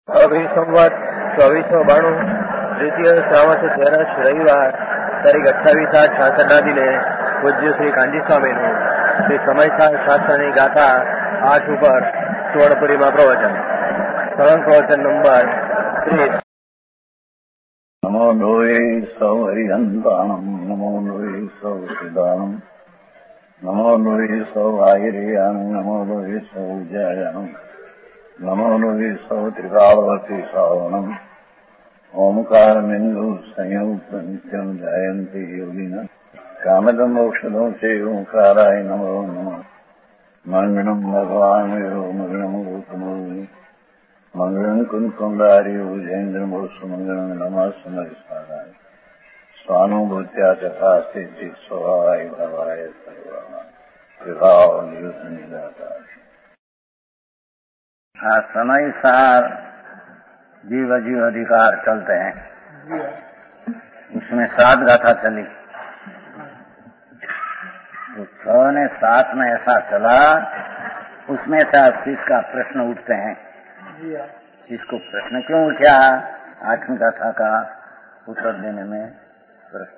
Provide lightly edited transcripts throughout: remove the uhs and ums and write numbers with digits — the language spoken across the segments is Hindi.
સંવત 2492 દ્વિતીય શ્રાવણ સુદ 13 રવિવાર તારીખ 28/8/66 દિને પૂજ્ય શ્રી કાંજી સ્વામીનું શ્રી સમયસાર શાસ્ત્રની ગાથા 8 ઉપર સુવર્ણપુરીમાં પ્રવચન. સળંગ પ્રવચન નંબર 30. નમો લોહે સૌ હરિહંતાણમ નમો લોહે સૌ સિદ્ધાણમ નમો લોહે સૌ આયર્યાણ નમો લોહે સૌ જયાણમ નમો લોહે સૌ ત્રિકાળવતી શ્રાવણમ ઓમકારમિંદુ સંયુક્ત નિત્યમ જયંતી યોગિન કામદમ મોક્ષદો છે ઓંકારાય નમો નમઃ. મંગળમ ભગવાન વિરો મંગળમ ગૌતમો મંગળમ કુંકુંડાર્યો જૈન્દ્રમો સુમંગળમ નમઃ સમરિસ્વાદાય સ્વાનુભૂત્યા તથા સ્થિતિ સ્વભાવાય ભવાય સર્વમાં વિભાવ નિયુદ્ધ નિદાતા. हाँ, समय सार जीव जीव अधिकार चलते हैं, उसमें 7 गाथा चली. तो 6 ने 7 में ऐसा चला, उसमें से इसका प्रश्न उठते हैं. इसको प्रश्न क्यों उठा? 8वीं गाथा का उत्तर देने में प्रश्न.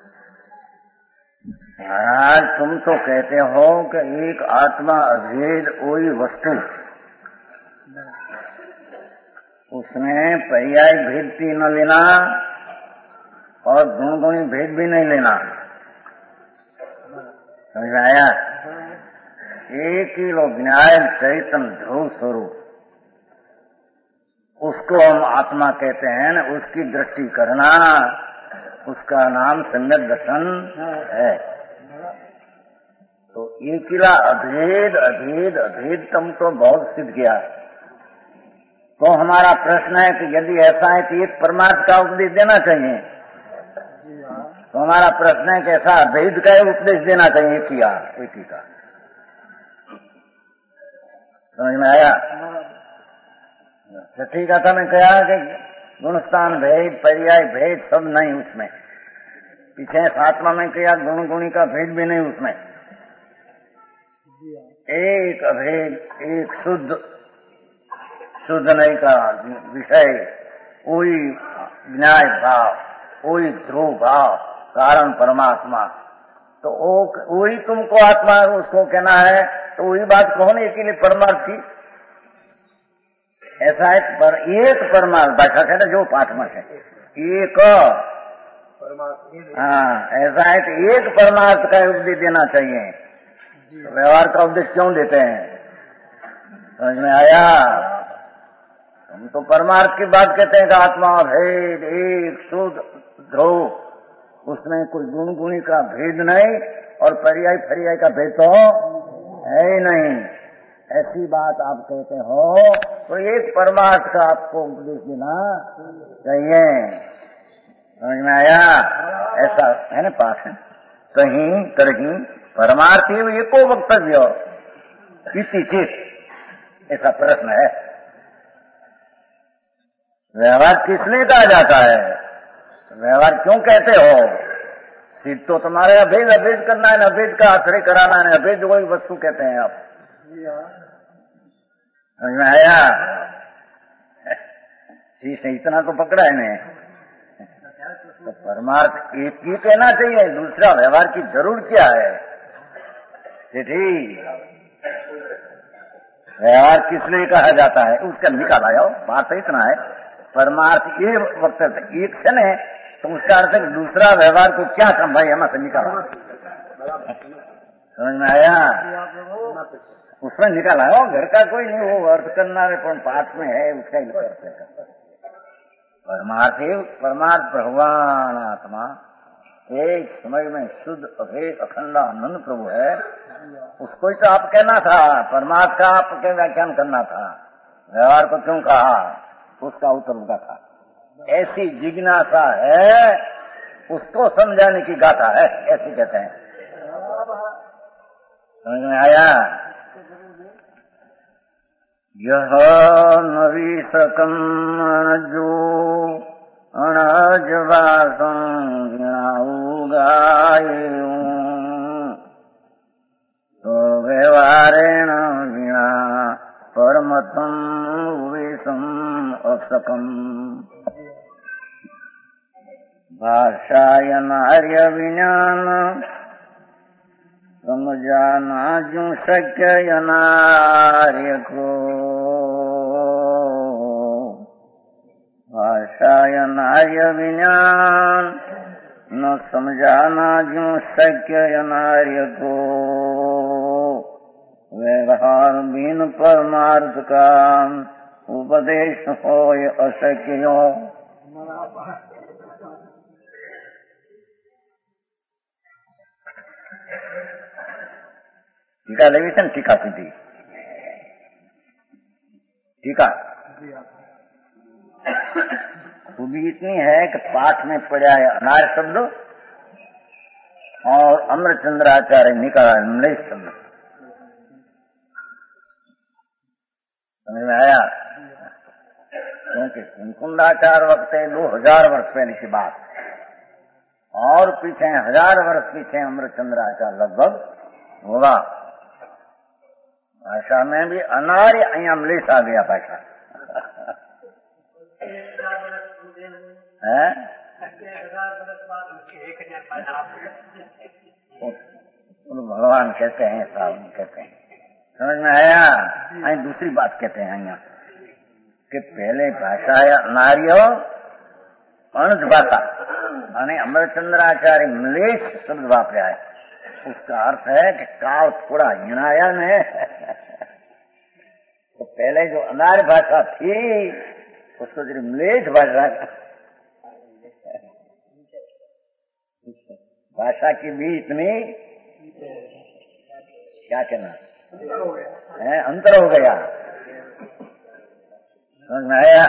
महाराज, तुम तो कहते हो कि एक आत्मा अभेद कोई वस्तु, उसमें पर्याय भेद भी न लेना और गुण भेद भी नहीं लेना. समझ में आया? एक ही लोग न्याय चैतन्य ध्रुव स्वरूप, उसको हम आत्मा कहते हैं न. उसकी दृष्टि करना, उसका नाम सम्यक दर्शन है. तो एकिला अभेद अभेद अभेद तुम तो बहुत सिद्ध किया. तो हमारा प्रश्न है कि यदि ऐसा है कि एक परमार्थ का उपदेश देना चाहिए, तो हमारा प्रश्न है कि ऐसा अभेद का उपदेश देना चाहिए एक ही का. समझ में आया? छठी कथा में कहा कि गुणस्थान भेद पर्याय भेद सब नहीं उसमें. पीछे 7वां में कहा गुण गुणी का भेद भी नहीं उसमें. एक अभेद, एक शुद्ध नहीं का विषय, कोई न्याय भाव, कोई ध्रुव भाव, कारण परमात्मा. तो वही तुमको आत्मा उसको कहना है. तो वही बात कौन एक ही परमार्थ की? ऐसा है पर एक परमार्थ भाषा है ना, जो पाठ में है एक परमार्थ. हाँ, ऐसा है कि एक परमार्थ का उपदेश देना चाहिए. व्यवहार का उपदेश क्यों देते हैं? समझ में आया? हम तो परमार्थ की बात कहते हैं कि आत्मा भेद एक शुद्ध ध्रुव, उसमें कोई गुण गुणी का भेद नहीं और पर्याय फर्याय का भेद तो है ही नहीं. ऐसी बात आप कहते हो तो एक परमार्थ का आपको उपदेश देना चाहिए. समझ में आया? ऐसा है ना पाठ है. कहीं कहीं परमार्थ एको वक्तव्य इति चेत, ऐसा प्रश्न है. व्यवहार किसने कहा जाता है? व्यवहार क्यों कहते हो? सिद्ध तो तुम्हारे अभेद अभेद करना है, अभेद का आश्रय कराना है. अभेद वही वस्तु कहते हैं आप. समझ में आया? ठीक है, इतना तो पकड़ा है ने. तो परमार्थ एक ही कहना चाहिए, दूसरा व्यवहार की जरूर क्या है? ठीक, व्यवहार किस लिए कहा जाता है उसका निकाला जाओ. बात इतना है, परमार्थ ये वक्त एक क्षण है, तो उसका अर्थ है दूसरा व्यवहार को क्या काम भाई हमें से निकाला. समझ में आया? उसमें निकाला हो. घर का कोई नहीं, वो अर्थ करना है पर पाठ में है, उसका ही करते. परमार्थ भगवान आत्मा एक समय में शुद्ध अभेद अखंड आनंद प्रभु है. उसको ही तो आप कहना था. परमार्थ का आपके व्याख्यान करना था. व्यवहार को क्यों कहा? उसका उत्तर उनका था. ऐसी जिज्ञासा है, उसको समझाने की गाथा है, ऐसे कहते हैं. समझ में आया? यह नवीसकम जो अणजवासं गायु तो व्यवहारेण विना परमतम विषम असकम भाषायनार्य विज्ञान समझाना जो शक्य अनार्य को भाषायनार्य विज्ञान न समझाना जो शक्य अनार्य को व्यवहार बिन परमार्थ का उपदेश होय अशक्यो। टीका लेवी છે ને ટીકા સીધી टीका खूबी इतनी है कि पाठ में पड़ा है अनार शब्द और अमरचंद्राचार्य निकाला मलेश शब्द। समझ में आया? क्योंकि कुंकुंदाचार्य वक्त 2000 वर्ष पहले की बात और पीछे 1000 वर्ष पीछे अमरचंद्राचार्य लगभग होगा। भाषा में भी अनार्य अहिया मलेश आ गया भाषा है। भगवान कहते हैं साहब कहते हैं। समझ में आया? अहीं दूसरी बात कहते हैं अहिया कि पहले भाषा है अनार्य अणज भाषा અને अमरचंद्राचार्य मलेश शब्द वापरा है। उसका अर्थ है कि काल थोड़ा हिणाया ने तो पहले जो अनार्य भाषा थी उसको जरा मलेश भाषा की भी इतनी क्या कहना है अंतर हो गया। समझ में आया?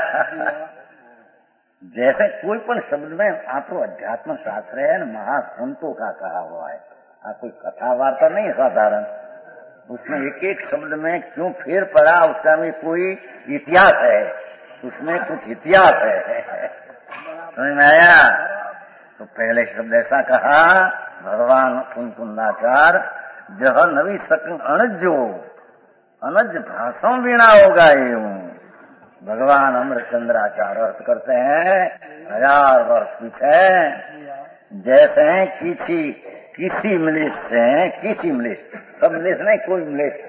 जैसे कोई पण शब्द में आपको अध्यात्म शास्त्र है न महासंतों का कहा हुआ है। कोई कथा वार्ता नहीं साधारण, उसमें एक एक शब्द में क्यों फेर पड़ा उसका भी कोई इतिहास है, उसमें कुछ इतिहास है। समझ में आया? तो पहले शब्द ऐसा कहा भगवान कुंकुंदाचार्य जह नवी सकन अणजो अनज भाषा वीणा होगा एवं भगवान अमरचंद्राचार्य अर्थ करते हैं 1000 वर्ष पीछे जैसे किसी मलेश से किसी मलेश सब मलेश नहीं कोई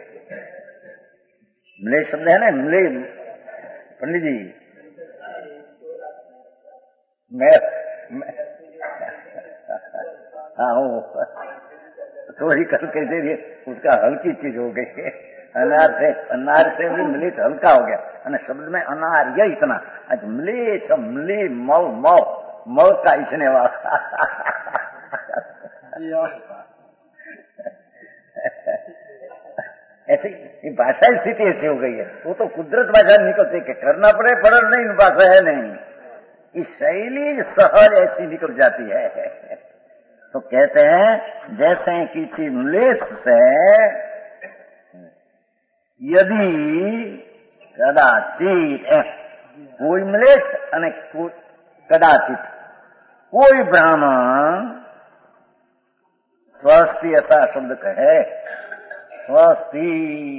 मलेश शब्द है ना मलेश पंडित जी मैं थोड़ी करके दे दिए उसका हल्की चीज हो गई। अनार से भी मलेश हल्का हो गया અને शब्द में अनार ये इतना मलेश मले मौ मौ मौ का इसने वाला ऐसी ये भाषा स्थिति ऐसी हो गई है। वो तो कुदरत भाषा निकलती है करना पड़े पड़े नहीं भाषा है नहीं ये शैली सहज ऐसी निकल जाती है। तो कहते हैं जैसे किसी मलेश से यदि कदाचित कोई मलेश અને कदाचित कोई ब्राह्मण स्वस्ति ऐसा शब्द कहे स्वस्ति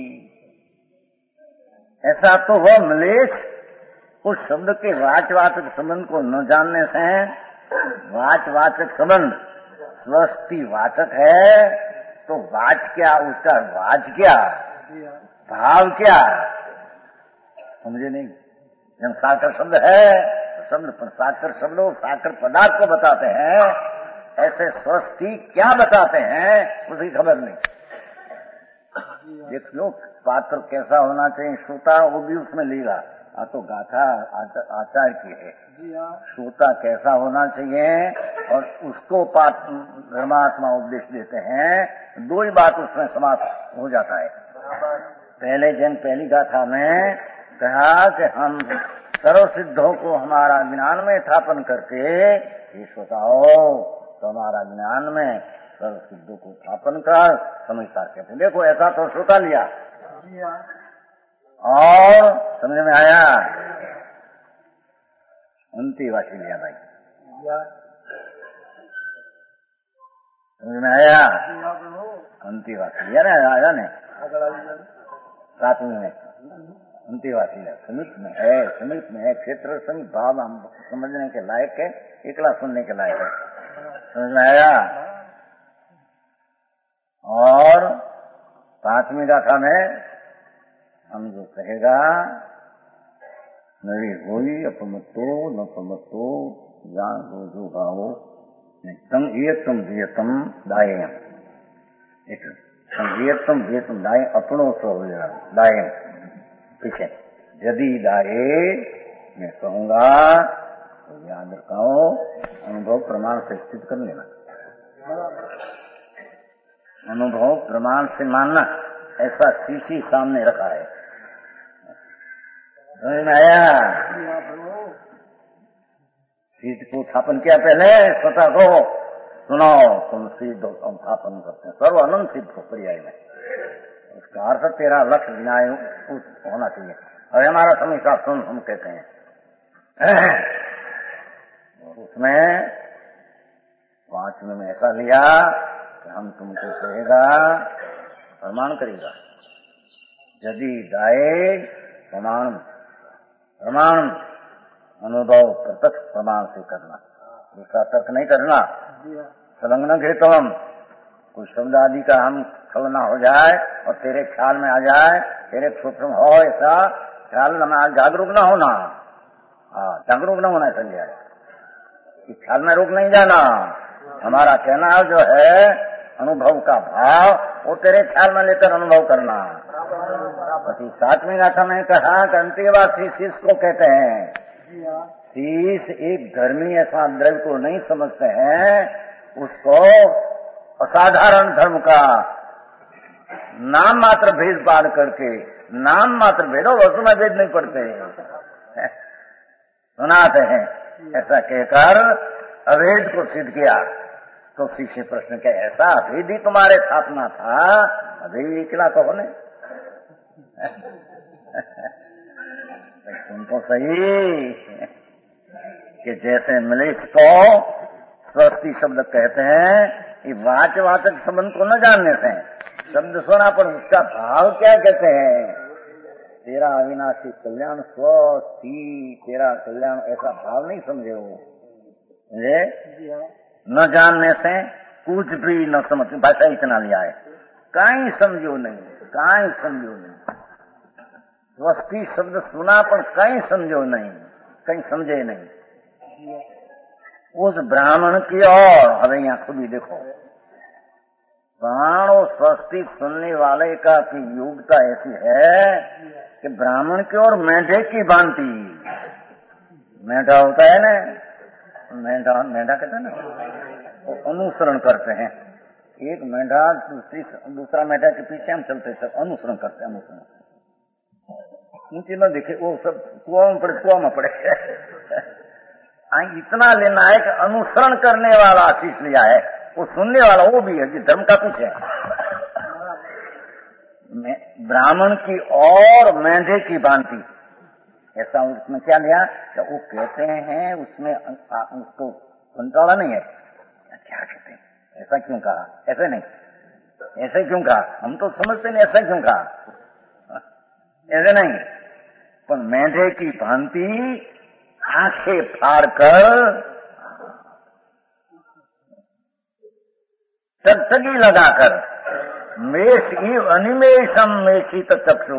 ऐसा तो वह मलेश उस शब्द के वाचवाचक संबंध को न जानने से वाचवाचक संबंध स्वस्ति वाचक है तो वाच क्या उसका वाच क्या भाव क्या समझे नहीं। जब साकर शब्द है तो शब्द पर साकर शब्द साकर पदार्थ को बताते हैं ऐसे स्वस्ति क्या बताते हैं उसकी खबर नहीं। देख लो पात्र कैसा होना चाहिए श्रोता वो भी उसमें लेगा तो गाथा आचार्य की है श्रोता कैसा होना चाहिए और उसको परमात्मा उपदेश देते हैं। दो ही बात उसमें समाप्त हो जाता है। पहले जन पहली गाथा में कहा कि हम सर्व सिद्धों को हमारा ज्ञान में स्थापन करके ये श्रोताओ तो हमारा ज्ञान में सर्व सिद्धों को स्थापन कर समझता कहते। देखो ऐसा तो श्रोता लिया और समझ में आया अंतिवासी लिया भाई समझ में आया अंतिवासी लिया ना आया ने सातवीं में अंतिवासी है, समीप में है, समीप में है। क्षेत्र समीप भाव हम समझने के लायक है, एकला सुनने के लायक है। समझ में आया? और 5वीं गाथा में हम जो कहेगा, मेरी होई अपमतो न पमतो जान हो जो भावो तम येतम वियतम दाये, संगीतम वियतम दाये अपनो सो दाये। पीछे यदि दाये मैं कहूंगा तो याद रखो, अनुभव प्रमाण से सिद्ध कर लेना, अनुभव प्रमाण से मानना, ऐसा शीशी सामने रखा है। समझ में आया? सीध को स्थापन किया पहले, स्वतः को सुनो, तुम सिद्ध स्थापन करते हैं, सर्व अनंत सिद्ध को पर्याय में। उसका अर्थ तेरा लक्ष्य न्याय होना चाहिए। और हमारा समीक्षा सुन हम कहते हैं, उसमें 5वें में ऐसा लिया कि हम तुमको कहेगा, प्रमाण करेगा, यदि दाये प्रमाण, प्रमाण अनुभव प्रत्यक्ष प्रमाण से करना, दूसरा तर्क नहीं करना। संलग्न घेतवम, कोई शब्द आदि का हम छल ना हो जाए और तेरे ख्याल में आ जाए, तेरे सूक्ष्म हो, ऐसा ख्याल में जागरूक ना होना। जागरूक न होना चाहिए, कि ख्याल में रुक नहीं जाना। हमारा कहना जो है अनुभव का भाव, वो तेरे ख्याल में लेकर अनुभव करना। 7वीं गाथा में कहा कि अंतिवासी शीश को कहते हैं। शीश एक धर्मी ऐसा द्रव्य को नहीं समझते हैं, उसको असाधारण धर्म का नाम मात्र भेद पार करके, नाम मात्र भेदो, वस्तु में भेद नहीं पड़ते, सुनाते हैं। ऐसा कहकर अभेद को सिद्ध किया। तो शिष्य प्रश्न के ऐसा अभेद ही तुम्हारे स्थापना था, अभी इकला कहो ने तुमको सही कि जैसे मलेच्छ को स्वस्ति शब्द कहते हैं, ये वाचक संबंध को न जानने से शब्द सुना, पर उसका भाव क्या कहते हैं? तेरा अविनाशी कल्याण स्वस्ति, तेरा कल्याण, ऐसा भाव नहीं समझे हो। न जानने से कुछ भी न समझ, भाषा इतना लिया है, कहीं समझो नहीं, कहीं समझो नहीं। स्वस्ति शब्द सुना पर कहीं समझो नहीं, कहीं समझे नहीं। उस ब्राह्मण की और हमें यहाँ खुद ही देखो, प्राण और स्वस्ति सुनने वाले का की योग्यता ऐसी है कि ब्राह्मण की और मेढे की भांति, मेढा होता है ना, मेढा कहते हैं ना, वो अनुसरण करते हैं। एक मेढा दूसरा मेढा के पीछे हम चलते सब अनुसरण करते हैं, अनुसरण ऊंची न दिखे, वो सब कुआं में पड़े इतना लेना है कि अनुसरण करने वाला आशीष लिया है, वो सुनने वाला वो भी है कि धर्म का पीछे ब्राह्मण की और मेढे की भांति। ऐसा उसमें क्या लिया कि वो कहते हैं उसमें उसको कंट्रोल नहीं है, क्या कहते हैं, ऐसा क्यों कहा, ऐसे नहीं, ऐसे क्यों कहा, हम तो समझते नहीं, ऐसा क्यों कहा, ऐसे नहीं। पर मेढे की भांति आंखें फाड़ कर टकटकी लगाकर मेष इव अनिमेषम मेषित चक्षु,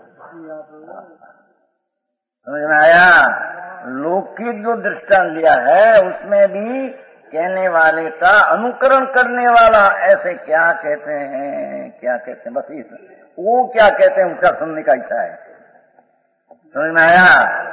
समझ में आया? लौकिक जो दृष्टांत लिया है उसमें भी कहने वाले का अनुकरण करने वाला ऐसे क्या कहते हैं, क्या कहते हैं, बस इस वो क्या कहते हैं उसका सुनने का इच्छा है। समझ में आया?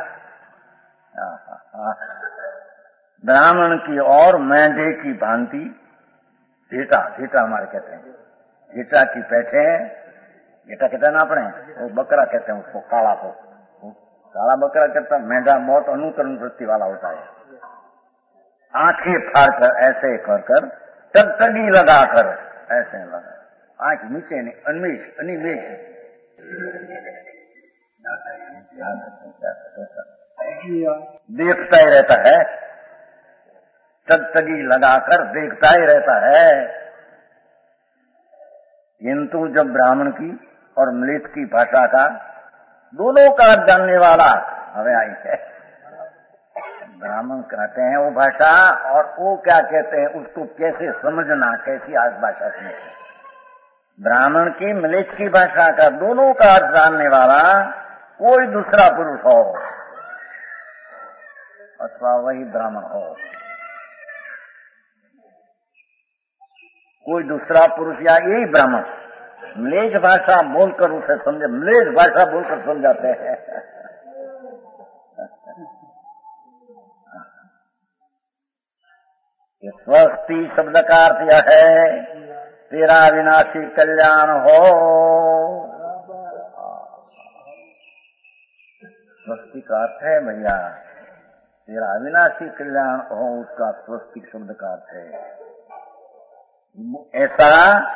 ब्राह्मण की और मेढे की भांति झीटा, झीटा हमारे कहते हैं, झीटा की पैठे, झीटा कहते हैं ना अपने, वो बकरा कहते हैं उसको, काला को काला बकरा कहता है। मेढा बहुत अनुकरण वृत्ति वाला होता है, आंखें फाड़ कर ऐसे कर कर, टकटकी लगाकर ऐसे लगा, आंख नीचे नहीं, अनिमेष अनिमेष देखता ही रहता है, टकटकी लगाकर देखता ही रहता है। किंतु जब ब्राह्मण की और म्लेच्छ की भाषा का दोनों का अर्थ जानने वाला हमें आई है। ब्राह्मण कहते हैं वो भाषा, और वो क्या कहते हैं उसको कैसे समझना, कैसी आज भाषा समझना। ब्राह्मण की मलेच्छ की भाषा का दोनों का अर्थ जानने वाला कोई दूसरा पुरुष हो अथवा वही ब्राह्मण हो, कोई दूसरा पुरुष या यही ब्राह्मण मलेच्छ भाषा बोलकर उसे समझे, मलेच्छ भाषा बोलकर समझाते हैं। स्वस्ति शब्द का अर्थ यह है तेरा विनाशी कल्याण हो। स्वस्ति का अर्थ है भैया तेरा अविनाशी कल्याण हो, उसका स्वस्ति शब्द का अर्थ है ऐसा।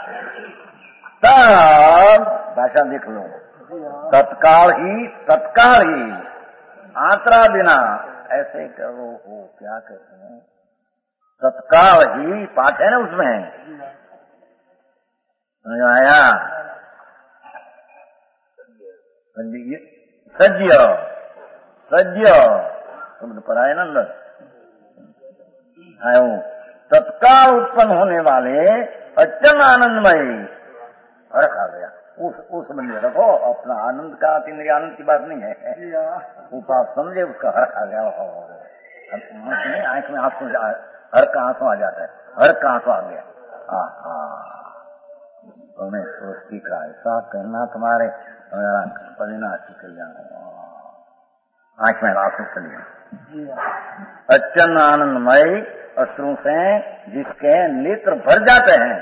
तब भाषा देख लो, तत्काल ही आत्रा बिना ऐसे करो हो, क्या कहते हैं, तत्काल ही पाठ है ना उसमें, समझ आया। सज्य शब्द पर आए ना अंदर, तत्काल उत्पन्न होने वाले अत्यंत आनंदमय हर्ष आ गया। उस मंदिर रखो, अपना आनंद का इंद्रिय आनंद की बात नहीं है, उपास समझे उसका हर्ष आ गया। आंख में आंसू, हर का आंसू आ जाता है, हर का आंसू आ गया। तुम्हें स्वस्ति का ऐसा कहना तुम्हारे अविनाशी कल्याण, आंख में आंसू चले। अत्यंत आनंदमय अश्रु से जिसके नेत्र भर जाते हैं,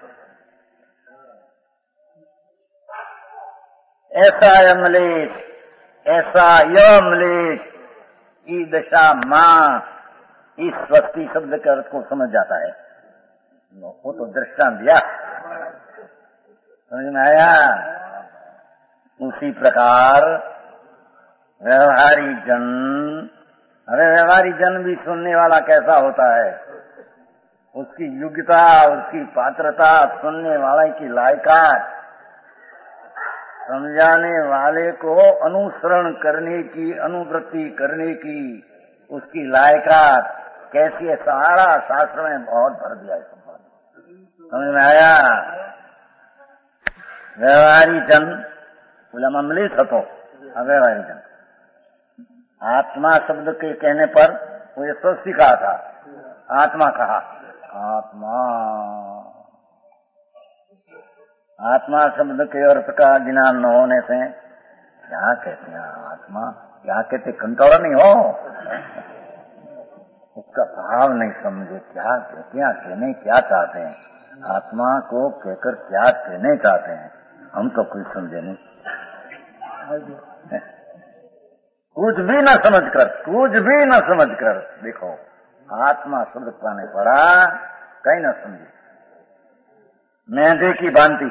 ऐसा यमलेश, ऐसा यमलेश ई दशा मां इस स्वस्ति शब्द के अर्थ को समझ जाता है। वो तो दृष्टांत दिया, समझ में आया। उसी प्रकार व्यवहारी जन, अरे व्यवहारी जन भी सुनने वाला कैसा होता है, उसकी योग्यता, उसकी पात्रता, सुनने वाले की लायकात, समझाने वाले को अनुसरण करने की, अनुवृत्ति करने की उसकी लायकात कैसी है, सारा शास्त्र में बहुत भर दिया है। समझ में आया। व्यवहारी जन बोला ममलित हो, अव्यवहारी जन आत्मा शब्द के कहने पर वो ये स्वस्ति कहा था, आत्मा कहा। आत्मा शब्द के अर्थ का ज्ञान न होने से क्या कहते हैं आत्मा, क्या कहते कंट्रोल नहीं हो, उसका भाव नहीं समझे, क्या कहते हैं, कहने क्या चाहते हैं, आत्मा को कहकर क्या कहने चाहते हैं, हम तो कुछ समझे नहीं। कुछ भी न समझ कर देखो, आत्मा शब्द पाने पड़ा कहीं न समझे। मेंढे की भांति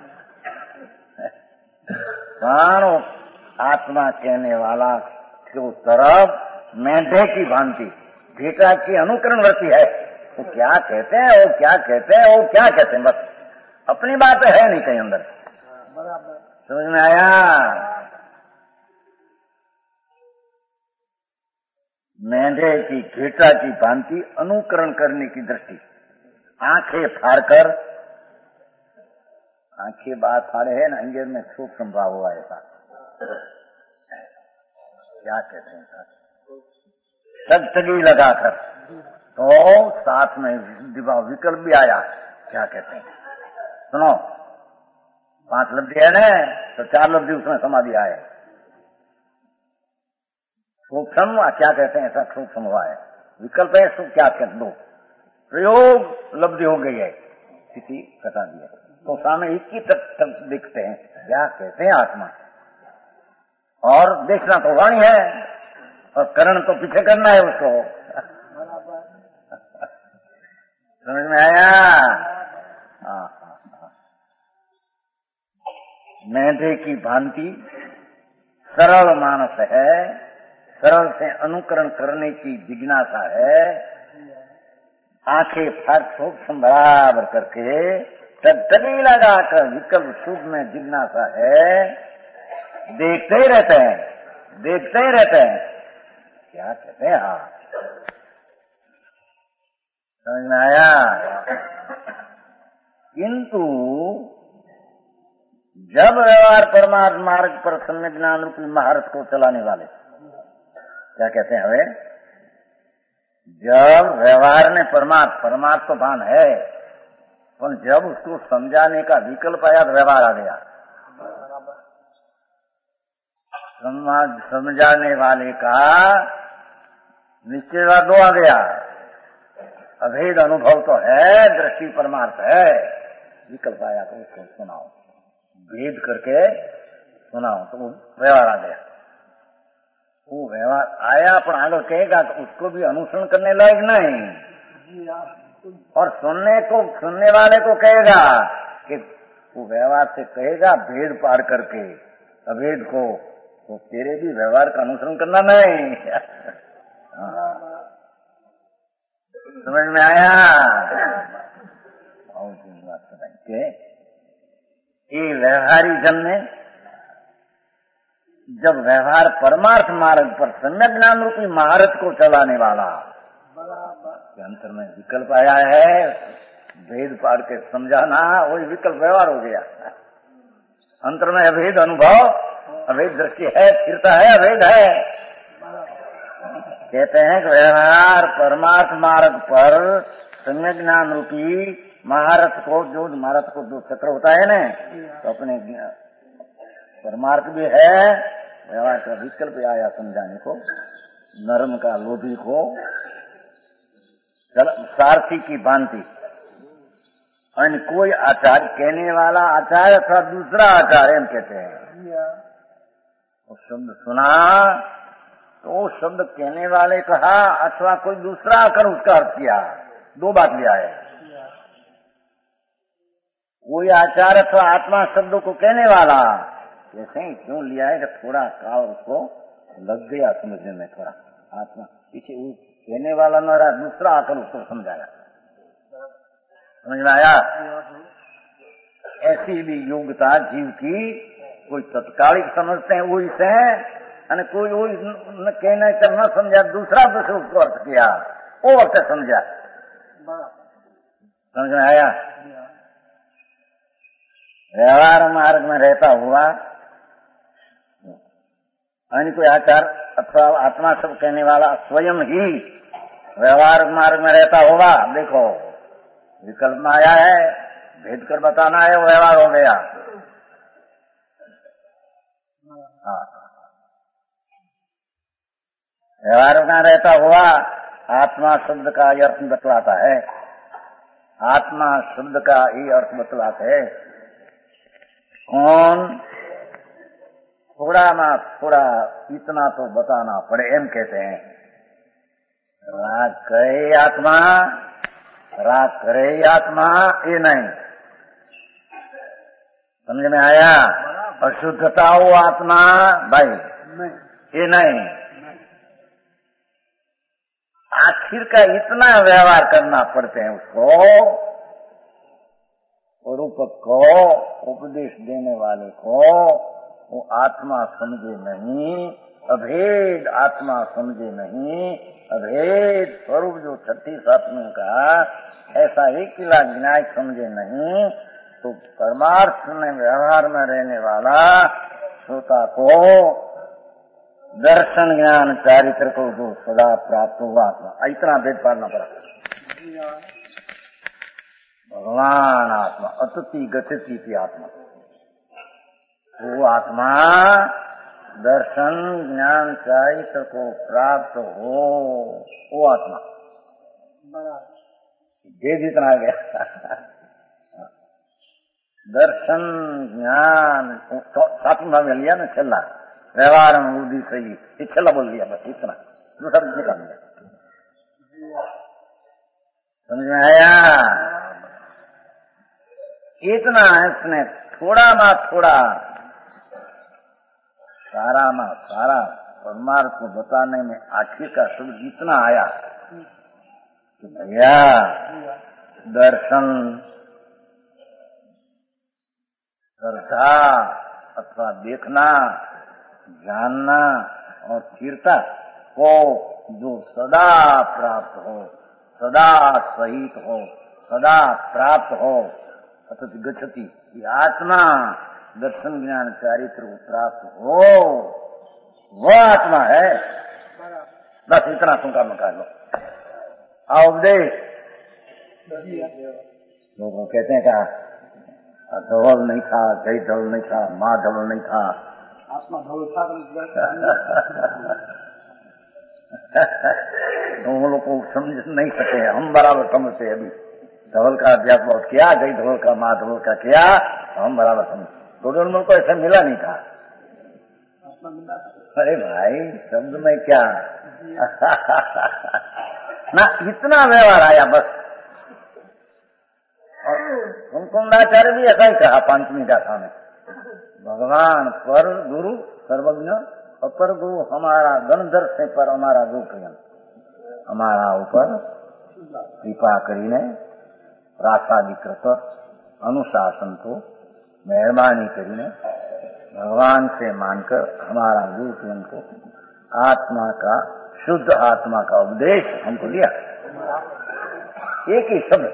प्राणो आत्मा कहने वाला की तरफ मेंढे की भांति भेटा की अनुकरण वृत्ति है। वो क्या कहते हैं, वो क्या कहते हैं, वो क्या कहते हैं, बस अपनी बात है नहीं कहीं अंदर। समझ में आया। मेंढे की घेटा की भांति अनुकरण करने की दृष्टि, आंखें फाड़कर, आंखें बात फाड़े है ना, इंग्लिश में सूक्ष्म भाव हुआ ऐसा, क्या कहते हैं, टगटगी लगाकर, तो साथ में विकल्प भी आया, क्या कहते हैं, सुनो 5 लब्धि है ना, तो 4 लब्धि उसमें समा दिया है। सूक्ष्म क्या कहते हैं, ऐसा सूक्ष्म हुआ है, विकल्प है, क्या कहते दो प्रयोग लब्धि हो गई है, स्थिति कटा दिया, तो सामने एक ही तक दिखते हैं, क्या कहते हैं आत्मा। और देखना तो वाणी है और करण तो पीछे करना है उसको। समझ में आया। मेंढे की भांति सरल मानस है, सरल से अनुकरण करने की जिज्ञासा है, आंखें फट सूक्ष्म बराबर करके टगटगी लगाकर विकल्प सूक्ष्म में जिज्ञासा है, देखते ही रहते हैं, देखते ही रहते हैं। क्या कहते हैं? हाँ, समझ में आया। किंतु जब व्यवहार परमार्थ मार्ग पर सम्यक ज्ञान रूपी महारथ को चलाने वाले, क्या कहते हैं? हमें जब व्यवहार में परमार्थ तो भान है, पर जब उसको समझाने का विकल्प आया तो व्यवहार आ गया। समझाने वाले का निश्चयवाद दो आ गया। अभेद अनुभव तो है, दृष्टि परमार्थ है, विकल्प आया तो उसको सुनाओ, भेद करके सुनाओ, तो वो व्यवहार आ गया। वो व्यवहार आया पर आगे कहेगा तो उसको भी अनुसरण करने लायक नहीं, और सुनने वाले को कहेगा कि वो व्यवहार से कहेगा भेद पार करके अभेद को, तो तेरे भी व्यवहार का अनुसरण करना नहीं। समझ में आया? बात समझ ये व्यवहारी जन ने जब व्यवहार परमार्थ मार्ग पर सम्यक ज्ञान रूपी महारथ को चलाने वाला के अंतर में विकल्प आया है, भेद पार के समझाना, वही विकल्प व्यवहार हो गया। अंतर में अभेद अनुभव, अभेद दृष्टि है, स्थिरता है, अभेद है। कहते हैं कि व्यवहार परमार्थ मार्ग पर सम्यक ज्ञान रूपी महारथ को, जो महारथ को जो चक्र होता है ना, तो अपने परमार्थ भी है, व्यवहार का विकल्प आया समझाने को, नरम का लोभी को सारथी की भांति। और कोई आचार्य कहने वाला आचार्य अथवा दूसरा आचार्य हम कहते हैं। वो शब्द सुना तो वो शब्द कहने वाले कहा अथवा कोई दूसरा आकर उसका अर्थ किया, दो बात लिया है। कोई आचार्य अथवा आत्मा शब्दों को कहने वाला ऐसे ही क्यों लिया है कि थोड़ा काल उसको लग गया समझने में, थोड़ा आत्मा पीछे वो कहने वाला न रहा, दूसरा आकर उसको समझाया। समझ में आया? ऐसी भी योग्यता जीव की, कोई तत्कालिक समझते हैं वही से, कोई वही कहने का न समझा, दूसरा से उसको अर्थ किया, वो अर्थ समझा। समझ में आया? व्यवहार मार्ग में रहता हुआ कोई आचार अथवा आत्मा सब कहने वाला स्वयं ही व्यवहार मार्ग में रहता होगा, देखो विकल्प में आया है, भेद कर बताना है, वो व्यवहार हो गया। व्यवहार में रहता हुआ आत्मा शब्द का ही अर्थ बतलाता है, आत्मा शब्द का ही अर्थ बतलाते है। कौन? थोड़ा ना थोड़ा इतना तो बताना पड़े, एम कहते हैं। राग करे आत्मा, राग करे आत्मा, ये नहीं। समझ में आया? अशुद्धता हो आत्मा भाई, ये नहीं। आखिर का इतना व्यवहार करना पड़ते हैं उसको, और रूपक को, उपदेश देने वाले को, वो आत्मा समझे नहीं, अभेद आत्मा समझे नहीं, अभेद स्वरूप जो 36 आत्मा का ऐसा एक किला विनायक समझे नहीं, तो परमार्थ में व्यवहार में रहने वाला श्रोता को दर्शन ज्ञान चारित्र को जो सदा प्राप्त हुआ आत्मा, इतना भेद पालना पड़ा। भगवान आत्मा अतति गति की आत्मा, वो आत्मा दर्शन ज्ञान चारित्र को प्राप्त हो, वो आत्मा भेद इतना आ गया। दर्शन ज्ञान सातवां में लिया ना, छेला व्यवहार में बुद्धि सही, ये छेला बोल दिया, बस इतना, दूसरा निकाल दिया। समझ में आया? इतना इसने थोड़ा ना थोड़ा सारा ना सारा परमार्थ को बताने में आखिर का शब्द इतना आया कि भैया दर्शन श्रद्धा अथवा देखना जानना और स्थिरता को जो सदा प्राप्त हो, सदा सहित हो, सदा प्राप्त हो, अतः गच्छति, ये आत्मा दर्शन ज्ञान चारित्र को प्राप्त हो, वह आत्मा है। बस इतना तुमका मका लो। उपदेश लोग कहते हैं क्या धवल नहीं था, जय धवल नहीं था, माँ धवल नहीं था, आत्मा धवल था। हम लोग को समझ नहीं सके, हम बराबर समझते। अभी धवल का अभ्यास बहुत किया, जय धवल का, माँ धवल का किया, हम बराबर समझ। दोनों को ऐसा मिला नहीं था। अरे भाई शब्द में क्या ना, इतना व्यवहार आया बस। और कुंकुंडाचार्य भी ऐसा ही कहा पंचमी गाथा में, भगवान पर गुरु सर्वज्ञ, अपर गुरु हमारा गणधर से पर हमारा गुरु हमारा ऊपर कृपा करीने प्रासादिकृत अनुशासन को मेहरबानी करीने भगवान से मानकर हमारा गुरु को आत्मा का, शुद्ध आत्मा का उपदेश हमको दिया। एक ही शब्द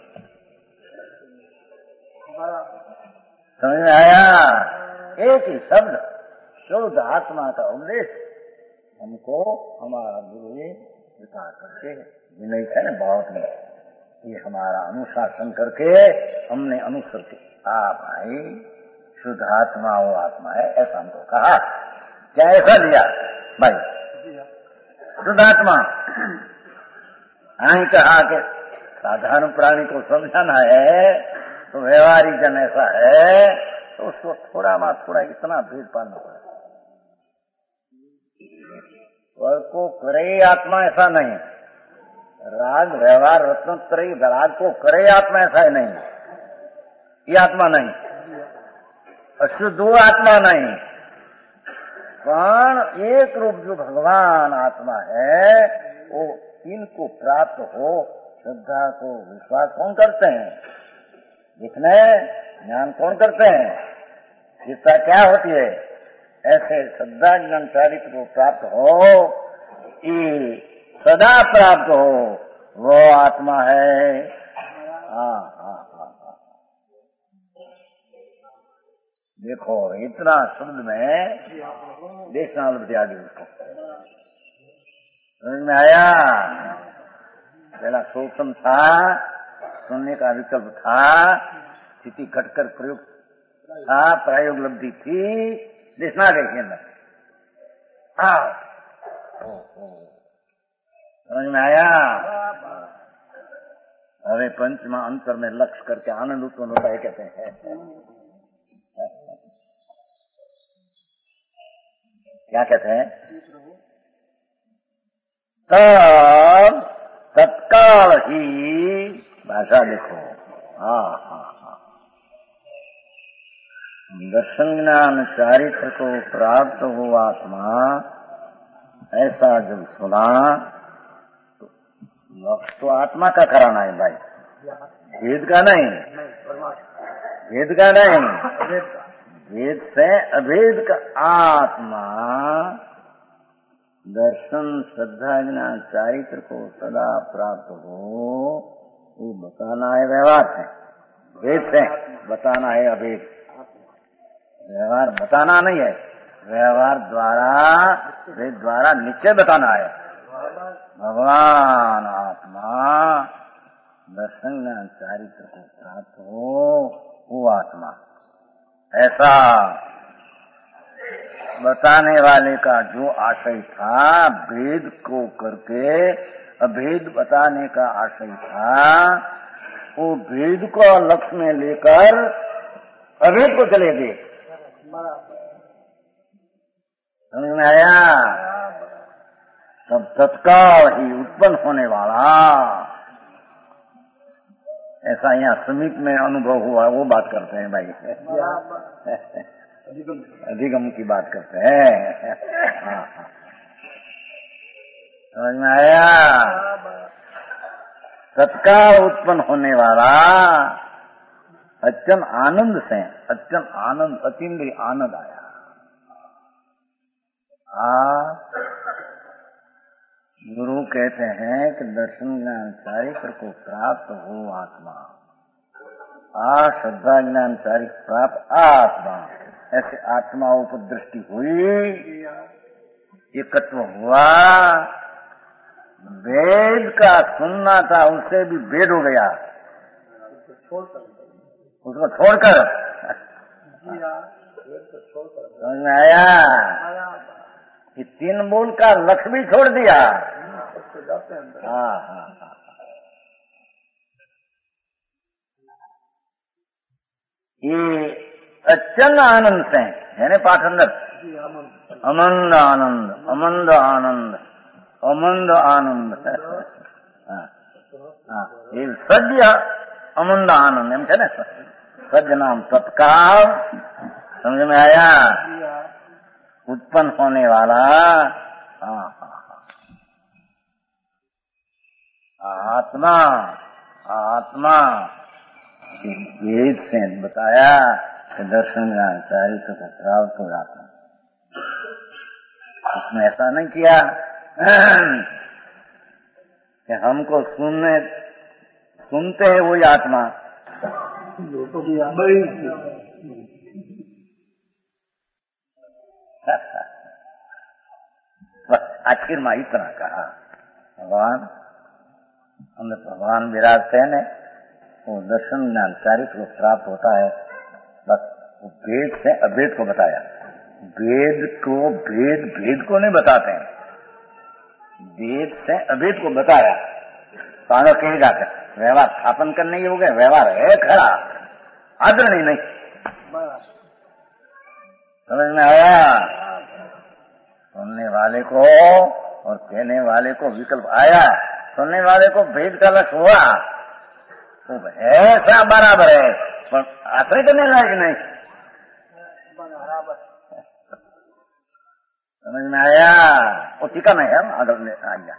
समझ में आया? एक ही शब्द शुद्ध आत्मा का उपदेश हमको हमारा गुरु ने कृपा करके, विनय है ना बहुत में, ये हमारा अनुशासन करके हमने अनुसर के, भाई शुद्ध आत्मा वो आत्मा है, ऐसा हमको कहा। क्या ऐसा दिया भाई? शुद्ध आत्मा नहीं कहा कि साधारण प्राणी को समझाना है तो व्यवहारिक जन ऐसा है तो उसको थोड़ा मां थोड़ा इतना भेद पालना पड़ेगा। स्वर को करे आत्मा ऐसा नहीं, राग व्यवहार रत्नत्रयी राग को करे आत्मा ऐसा ही नहीं, ये आत्मा नहीं, अशुद्ध आत्मा नहीं, पण एक रूप जो भगवान आत्मा है वो इनको प्राप्त हो, श्रद्धा को विश्वास कौन करते हैं? जितने ज्ञान कौन करते हैं? चिंता क्या होती है? ऐसे श्रद्धा ज्ञान चारित्र को प्राप्त हो, ये सदा प्राप्त हो, वो आत्मा है। देखो इतना शब्द में देखना आगे उसको समझ में आया। पहला सूक्ष्म था, सुनने का विकल्प था, स्थिति घटकर प्रयोग था, प्रायोग लब्धि थी, देखना देखिए अंदर समझ में आया। अरे पंचमा अंतर में लक्ष्य करके आनंद उत्पन्न होता है कहते हैं। क्या कहते हैं? तब तत्काल ही, भाषा देखो, दर्शन ज्ञान चारित्र को प्राप्त हो आत्मा, ऐसा जब सुना तो लक्ष्य तो आत्मा का कराना है भाई, भेद का नहीं, भेद का नहीं, भेद से अभेद का आत्मा दर्शन श्रद्धा ज्ञान चारित्र को सदा प्राप्त हो, वो बताना है व्यवहार से, भेद से बताना है अभेद। व्यवहार बताना नहीं है, व्यवहार द्वारा, वेद द्वारा निश्चय बताना है। भगवान आत्मा दर्शन ज्ञान चारित्र को प्राप्त हो, वो आत्मा, ऐसा बताने वाले का जो आशय था, भेद को करके अभेद बताने का आशय था, वो भेद को लक्ष्य में लेकर अभेद को चले गए। समझ में आया? तब तत्काल ही उत्पन्न होने वाला, ऐसा यहाँ समीप में अनुभव हुआ, वो बात करते हैं भाई, अधिगम की बात करते हैं। समझ में आया? तत्काल उत्पन्न होने वाला अत्यंत आनंद से, अत्यंत आनंद, अतीन्द्रिय आनंद आया। गुरु कहते हैं कि दर्शन ज्ञान चारित्र को प्राप्त हो आत्मा, श्रद्धा ज्ञान चारित्र प्राप्त आत्मा, ऐसे आत्माओं पर दृष्टि हुई, एकत्व हुआ, वेद का सुनना था उससे भी वेद हो गया, उसको छोड़कर समझ में आया कि 3 मूल का लक्ष्य भी छोड़ दिया। हाँ हाँ हाँ, ये अचन आनंद से है ना पाठ अंदर, अमंद आनंद, अमंद आनंद, अमंद आनंद, ये सज्ज अमंद आनंद एम है ना, सज्ज नाम तत्काल, समझ में आया, उत्पन्न होने वाला। आत्मा, आत्मा वेद से बताया कि दर्शन ज्ञान चारित्र को प्राप्त हो जाता, उसने ऐसा नहीं किया कि हमको सुनते हैं वही आत्मा, आखिर में इतना कहा भगवान, हमने भगवान विराजते हैं, वो दर्शन ज्ञान चारित्र को प्राप्त होता है, बस वो वेद से अभेद को बताया, वेद को नहीं बताते हैं, वेद से अभेद को बताया। तो आगे कहेगा व्यवहार स्थापन करने हो गए, व्यवहार है खरा, आदरणीय नहीं, समझ में आया। सुनने वाले को और कहने वाले को विकल्प आया, सुनने वाले को भेद का लक्ष्य हुआ तो ऐसा बराबर है, पर आश्रय करने लायक नहीं, समझ में आया। वो टीका नहीं है, अगर आइया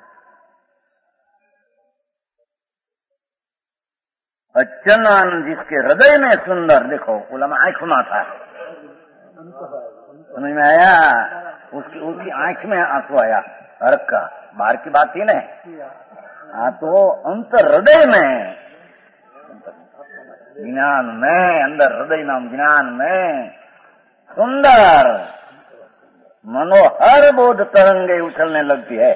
अच्चन आनंद जिसके हृदय में सुंदर, देखो उलमा आंख में था, समझ में आया, उसकी आंख में आंसू आया, हर्क का, बाहर की बात थी ना, तो अंतर हृदय में ज्ञान में, अंदर हृदय नाम ज्ञान में सुंदर मनोहर बोध तरंगे उछलने लगती है,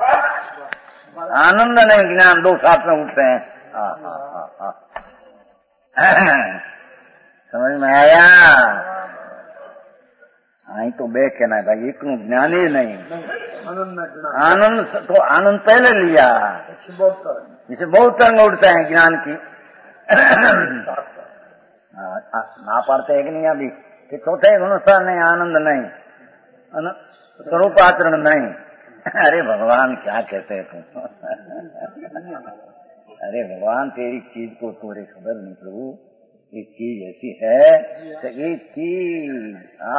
आनंद नहीं ज्ञान, दो साथ में उठते हैं। समझ में आया। आई तो बे कहना है भाई, एक ज्ञान ही नहीं, आनंद तो आनंद पहले लिया, इसे बहुत तरंग उठते हैं ज्ञान की। ना पढ़ते है कि नहीं अभी कि चौथे गुणस्थान नहीं, आनंद नहीं, स्वरूप आचरण नहीं। अरे भगवान क्या कहते हैं तुम अरे भगवान तेरी चीज को तोरे खबर नहीं प्रभु, ये चीज ऐसी है तो ये चीज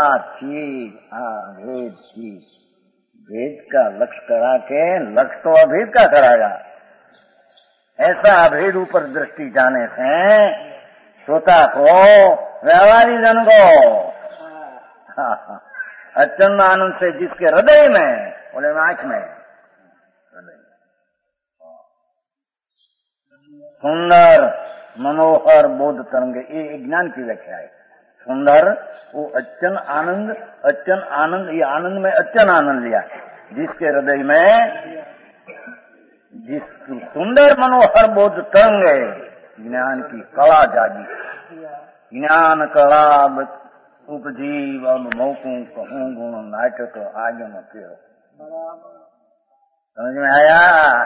भेद चीज, भेद का लक्ष्य करा के, लक्ष्य तो अभेद का कराएगा, ऐसा अभेद ऊपर दृष्टि जाने से श्रोता को, व्यवहारी जन को अत्यंत आनंद से जिसके हृदय में, बोले आंख में, सुंदर मनोहर बोध तरंगे, ये ज्ञान की व्याख्या है। सुंदर वो अच्चन आनंद, ये आनंद में अच्चन आनंद लिया, जिसके हृदय में जिस सुंदर मनोहर बोध तरंगे, ज्ञान की कला जागी, ज्ञान कला उपजीव मौकू कहूँ गुण नाटक आगे न कहो, समझ में आया।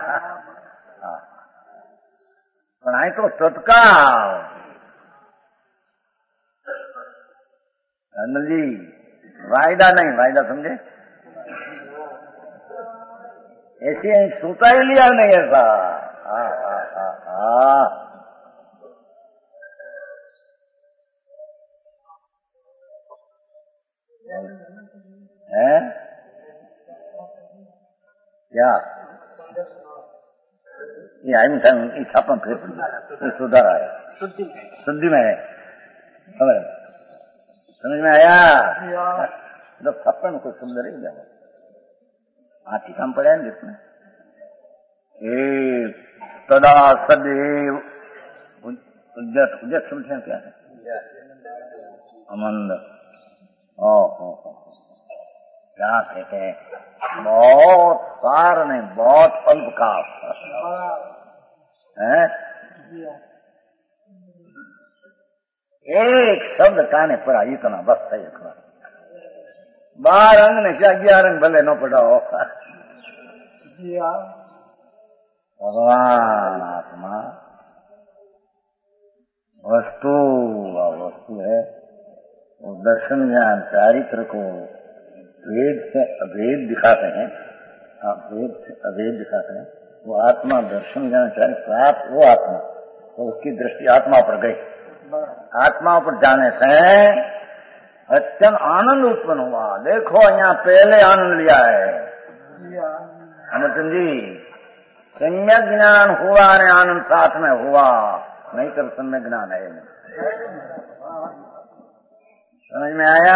पढ़ाई तो सत्कार जी, वायदा नहीं, वायदा समझे, ऐसे सोता ही लिया नहीं ऐसा। है क्या ये आई मिठाई छापन फिर सुधार आया, शुद्धि में है, समझ में आया। जब छप्पन को सुंदर ही जाओ, आटिकाम पढ़ा है जिसमें तदा सदैव उद्यत उद्यत समझे क्या है? अमंद। क्या कहते हैं? बहुत सार ने बहुत अल्पकाल है। एक शब्द काने पड़ा इतना बस है। 12 अंग ने क्या 11 अंग भले न पढ़ाओ। भगवान आत्मा वस्तु वस्तु है। वो दर्शन ज्ञान चारित्र को वेद से अभेद दिखाते हैं। वेद से अभेद दिखाते हैं। वो आत्मा दर्शन ज्ञान चारित्र प्राप्त वो आत्मा तो उसकी दृष्टि आत्मा पर गई। आत्मा पर जाने से अत्यंत आनंद उत्पन्न हुआ। देखो यहाँ पहले आनंद लिया है अमरचंद जी। सम्यक ज्ञान हुआ ने आनंद साथ में हुआ, नहीं कर सम्यक ज्ञान है। समझ में आया?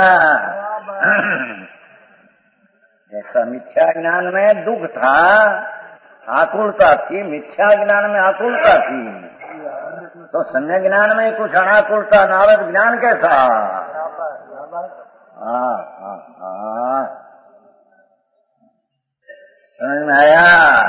ऐसा मिथ्या ज्ञान में दुख था, आकुलता थी। मिथ्या ज्ञान में आकुलता थी तो सम्यक ज्ञान में कुछ अनाकुलता, नारद ज्ञान कैसा? समझ में आया?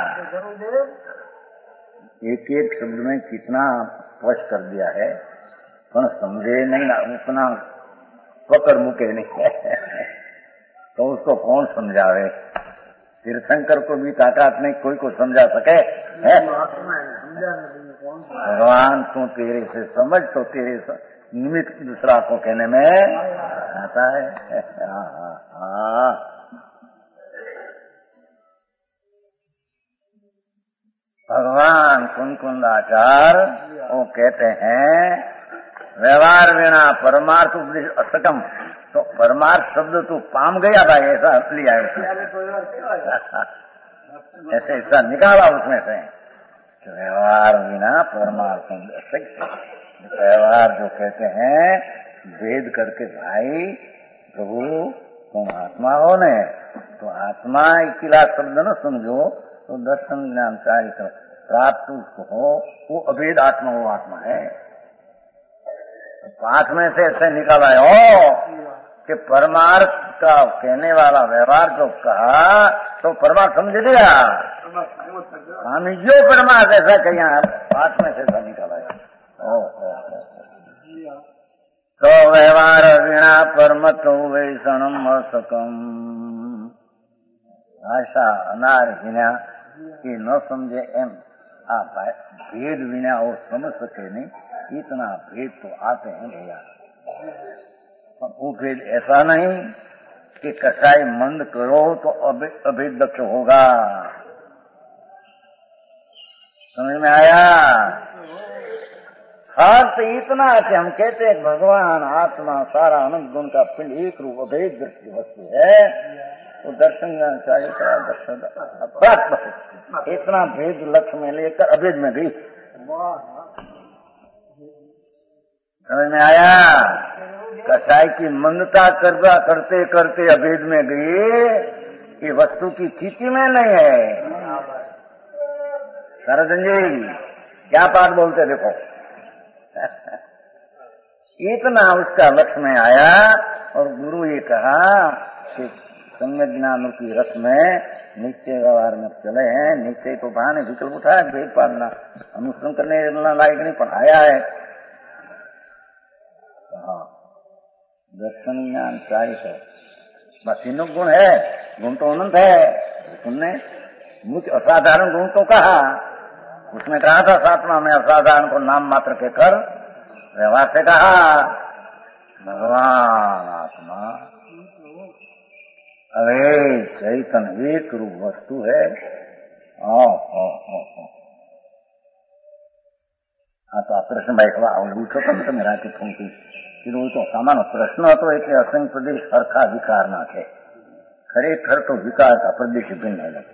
एक एक शब्द में कितना स्पष्ट कर दिया है, पर समझे नहीं ना, उतना पकड़ मुके नहीं तो उसको कौन समझावे? तीर्थंकर को भी ताकत नहीं कोई को समझा सके है? भगवान तू तेरे से समझ तो तेरे निमित्त दूसरा को कहने में आता है। भगवान कुंकुंदाचार वो कहते हैं व्यवहार बिना परमार्थ उपदेश असकम। तो परमार्थ शब्द तू पाम गया भाई, ऐसा अर्थ लिया है ऐसे ऐसा निकाला उसमें से। व्यवहार बिना परमार्थ व्यवहार जो कहते हैं वेद करके भाई प्रभु तुम आत्मा हो ने, तो आत्मा इकला शब्द न समझो तो दर्शन ज्ञान चारित्र प्राप्त उसको हो, वो अभेद आत्मा वो आत्मा है। पाठ में से ऐसे निकाला है कि परमार्थ का कहने वाला व्यवहार जो कहा तो परमार्थ समझ लिया। हम जो परमार्थ ऐसा कहिए पाठ में से ऐसा निकाला है। तो व्यवहार बिना परमत वैषणम असकम। भाषा अनार बिना ये न समझे एम आ भेद बिना वो समझ सके नहीं। इतना भेद तो आते हैं भैया। वो भेद ऐसा नहीं कि कसाई मंद करो तो अभेद दक्ष होगा। समझ में आया? अर्थ इतना कि हम कहते हैं भगवान आत्मा सारा अनंत गुण का पिंड एक रूप अभेद दृष्टि वस्तु है। तो दर्शन चाहिए दर्शन इतना भेद लक्ष्य में लेकर अभेद में गई। समझ में आया? कसाई की मंदता करते करते अभेद में गई, ये वस्तु की स्थिति में नहीं है। सरदन जी क्या पाठ बोलते देखो इतना उसका लक्ष्य में आया। और गुरु ये कहा कि सम्यक ज्ञान की रथ में नीचे व्यवहार में चले हैं। नीचे तो बहाने विकल्प उठा है, भेद पालना अनुसरण करने लायक नहीं पर आया है। हाँ दर्शन ज्ञान चाहिए बस तीनों गुण है। गुण तो अनंत है। तुमने मुझ असाधारण गुण तो कहा, उसमें कहा था सातवां में असाधारण को नाम मात्र के कर व्यवहार से कहा भगवान आत्मा अरे चैतन्य एक रूप वस्तु है। हाँ तो प्रश्न बैठवा उठो तो मेरा के फूंकी तो सामान्य प्रश्न હતો એટલે અસંગ પ્રદેશ સરખા વિકારના છે। ખરેખર તો વિકાર का प्रदेश भिन्न है।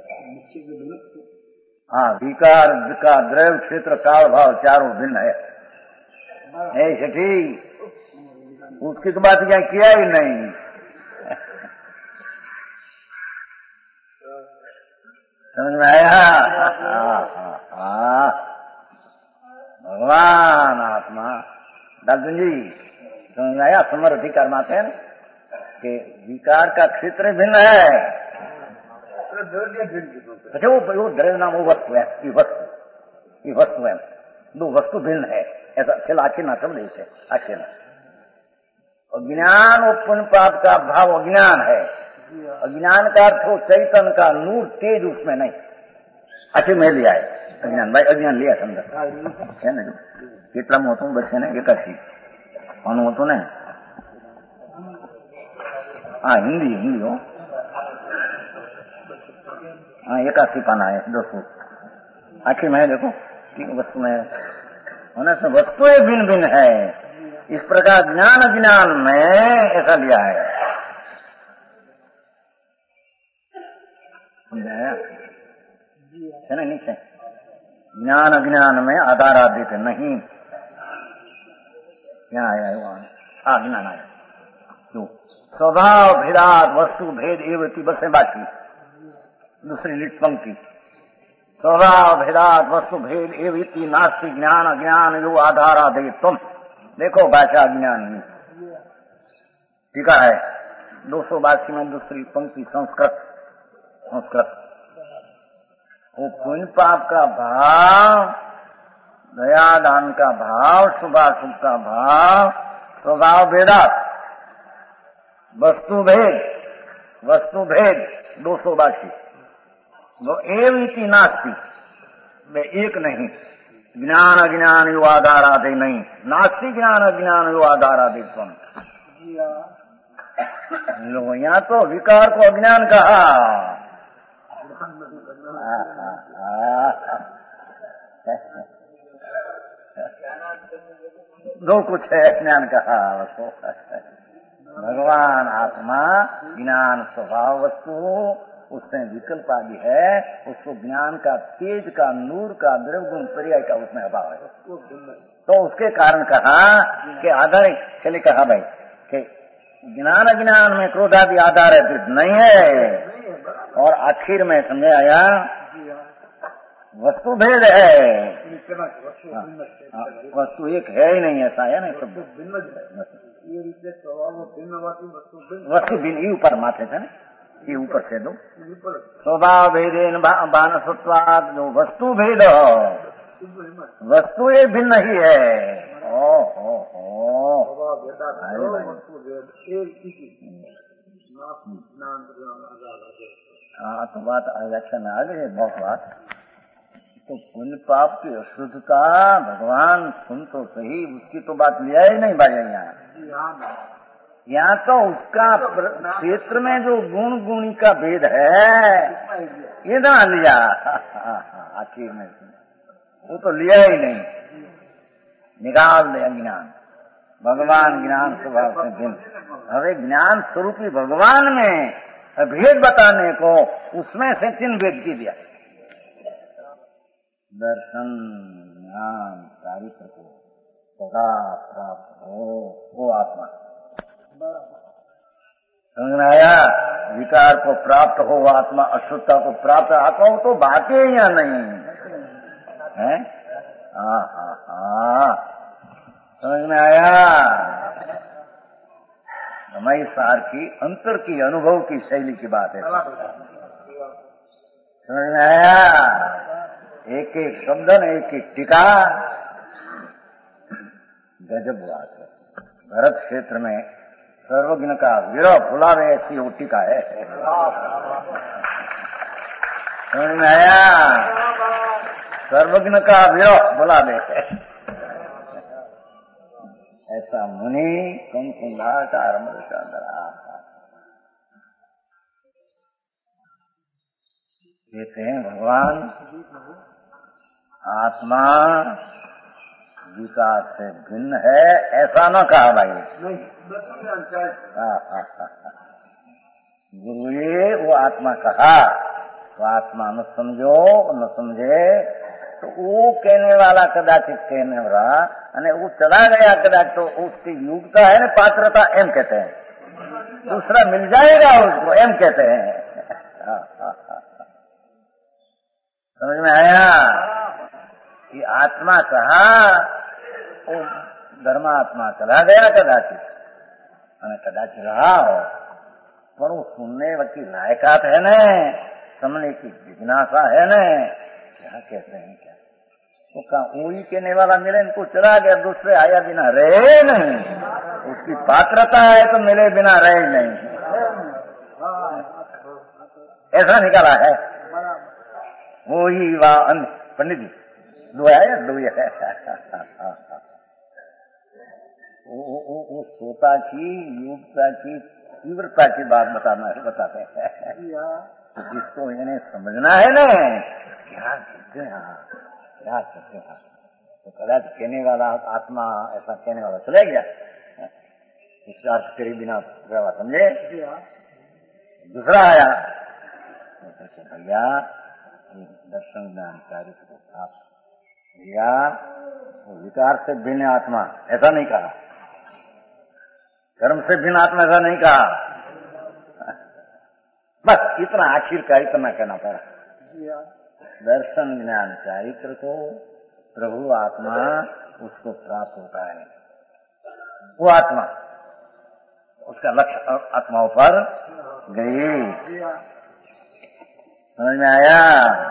हाँ विकार विकार द्रव्य क्षेत्र काल भाव चारों भिन्न है सेठी। उसकी तो बात क्या किया ही नहीं। समझ में आया? भगवान आत्मा डॉक्टर जी समझ में आया? समर्थ अधिकार माते हैं कि विकार का क्षेत्र भिन्न है। अच्छा वो द्रव्य नाम वो वस्तु है, ये वस्तु है, दो वस्तु भिन्न है ऐसा खेल आखिर ना समझे इसे आखिर। अज्ञान और पुण्य पाप का भाव अज्ञान है। अज्ञान का अर्थ हो चैतन्य का नूर तेज उसमें नहीं। आखिर में लिया है अज्ञान, भाई अज्ञान लिया समझा है ना? कितना होता हूँ बच्चे ने एकाशी कौन हो तो ने? हाँ हिंदी हो। हाँ 81 पाना है दोस्तों। आखिर में देखो वस्तु में होने से वस्तुएं भिन्न भिन्न है। इस प्रकार ज्ञान अज्ञान में ऐसा लिया है। समझाया है ना? नीचे ज्ञान अज्ञान में आधार आदित नहीं। यहाँ आया वहां ज्ञान आया क्यों? स्वभाव भेदात वस्तु भेद एवं बस है बाकी दूसरी लिट पंक्ति। स्वभाव भेदात वस्तु भेद एवं नास्ति ज्ञान अज्ञान यो आधार आदि तुम देखो भाषा ज्ञान में ठीक है 282 में दूसरी पंक्ति संस्कृत। वो पुण्य पाप का भाव, दया दान का भाव, शुभाशुभ का भाव, स्वभाव भेदात वस्तु भेद 282 वो एवं नास्ति में एक नहीं। ज्ञान अज्ञान यो आधारादि नहीं। नास्ति ज्ञान अज्ञान यो आधारादि तुम लो। यहाँ तो विकार को अज्ञान कहा। जो कुछ है ज्ञान कहा। भगवान आत्मा ज्ञान स्वभाव वस्तु उससे विकल्प आदि है। उसको ज्ञान का तेज का नूर का द्रव्य गुण पर्याय का उसमें अभाव है। तो उसके कारण कहा कि आधार चले कहा भाई कि ज्ञान अज्ञान में क्रोधादि आधार नहीं है। और आखिर में समझ आया वस्तु भेद है। वस्तु एक है ही नहीं ऐसा है ना? सब वस्तु भिन्न ऊपर माथे थे ना ये ऊपर से दो स्वभाव भेदेन बानसत्वाद जो वस्तु भेद वस्तु ये भिन्न ही है। हाँ तो बात व्याख्या में आ गई है बहुत बात। तो पुण्य पाप की अशुद्धता भगवान सुन तो सही उसकी तो बात लिया ही नहीं भाई। यहाँ तो उसका क्षेत्र में जो गुणी का भेद है ये ना लिया आखिर में वो तो लिया ही नहीं। निकाल दे अज्ञान। भगवान ज्ञान स्वभाव से भिन्न। अरे ज्ञान स्वरूपी भगवान में भेद बताने को उसमें से 3 भेद की दिया। दर्शन ज्ञान चारित्र को सदा प्राप्त हो वो आत्मा। समझ में आया? विकार को प्राप्त हो आत्मा, अशुद्धता को प्राप्त आत्मा तो बातें या नहीं है। समझ में आया? हमारी सार की अंतर की अनुभव की शैली की बात है। समझ में आया? एक एक शब्द न एक एक टीका गजब बात है। भरत क्षेत्र में सर्वज्ञ का विरह फुलावे ऐसी वो टीका है। समझ में आया? सर्वज्ञ का विरह फुलावे ऐसा मुनि कम कुंभाकार कहते हैं भगवान आत्मा विकार से भिन्न है ऐसा न कहा भाई। गुरु ये वो आत्मा कहा तो आत्मा न समझो न समझे तो वो कहने वाला कदाचित कहने वाला અને वो चला गया कदाच तो उसकी योग्यता है ना पात्रता एम कहते हैं। दूसरा मिल जाएगा उसको एम कहते हैं। में आया कि आत्मा कहा वो धर्मात्मा चला गया कदाचित અને कदाच रहा हो पर वो सुनने की लायकात है न, समझने की जिज्ञासा है न। क्या कहते हैं क्या तो कहा वही कहने वाला मिले इनको चला गया, दूसरे आया बिना रहे नहीं, उसकी पात्रता है तो मिले बिना रहे नहीं, ऐसा निकाला है। वही वाह पंडित जी दो है वो सोता की युगता की तीव्रता की बात बताते हैं। तो जिसको इन्हें समझना है ना क्या कहते हैं क्या कहते हैं, तो कदाच कहने वाला आत्मा ऐसा कहने वाला चले गया, इस अर्थ के बिना व्यवहार समझे। दूसरा आया भैया दर्शन ज्ञान कार्य भैया वो विकार से भिन्न आत्मा ऐसा नहीं कहा, कर्म से भिन्न आत्मा ऐसा नहीं कहा, बस इतना आखिर का इतना कहना पड़ा। दर्शन ज्ञान चारित्र को प्रभु आत्मा उसको प्राप्त होता है, वो आत्मा उसका लक्ष्य आत्माओं पर गई। समझ में आया?